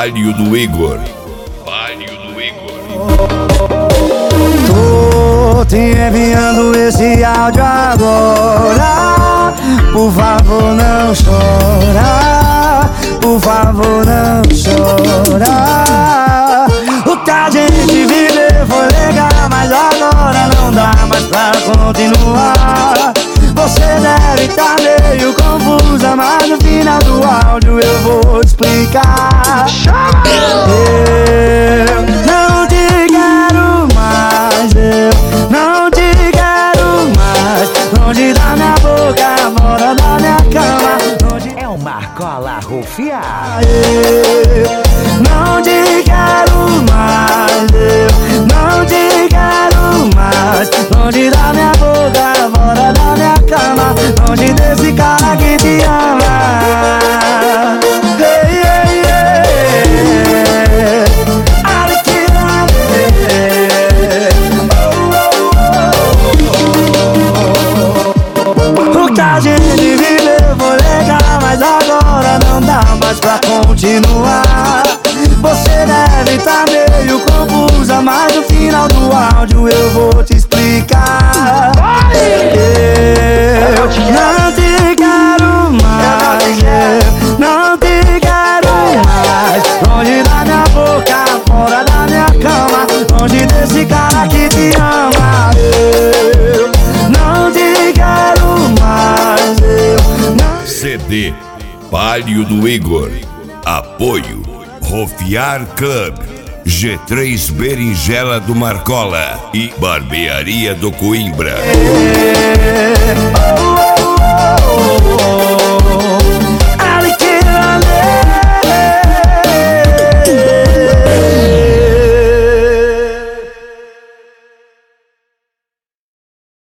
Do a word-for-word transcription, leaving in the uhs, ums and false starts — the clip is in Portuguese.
Palio do Igor. Palio do Igor. Tô te enviando esse áudio agora. Por favor, não chora. Por favor, não chora. O que a gente viveu foi legal, mas agora não dá mais pra continuar. Você deve estar meio confusa, mas no final do áudio eu vou explicar. Eu não te quero mais, eu não te quero mais. Longe da minha boca, fora da minha cama. Longe... É o Marcola Rufiar. Eu não te quero mais, eu não te quero mais. Longe da minha boca, fora da minha cama. Longe desse cara que te ama. Hey, hey, hey. I can't oh, oh, oh, oh. O que a gente viveu foi legal, mas agora não dá mais pra continuar. Você deve estar meio confusa, mas no final do áudio eu vou te explicar. Eu não te quero mais, eu não te quero mais. Longe da minha boca, fora da minha cama. Longe desse cara que te ama. Eu não te quero mais, eu não... C D Palio do Igor. Apoio Rufiar Club, G três Berinjela do Marcola e Barbearia do Coimbra.